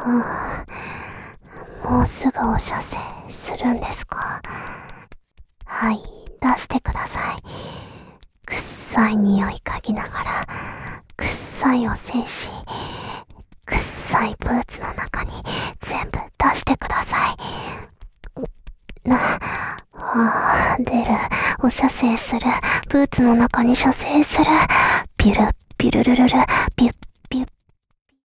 もうすぐお射精するんですか？はい、出してください。くっさい匂い嗅ぎながら、くっさいお精子、くっさいブーツの中に全部出してください。出る。お射精する。ブーツの中に射精する。ピュル、ピュルルルル、ピュッ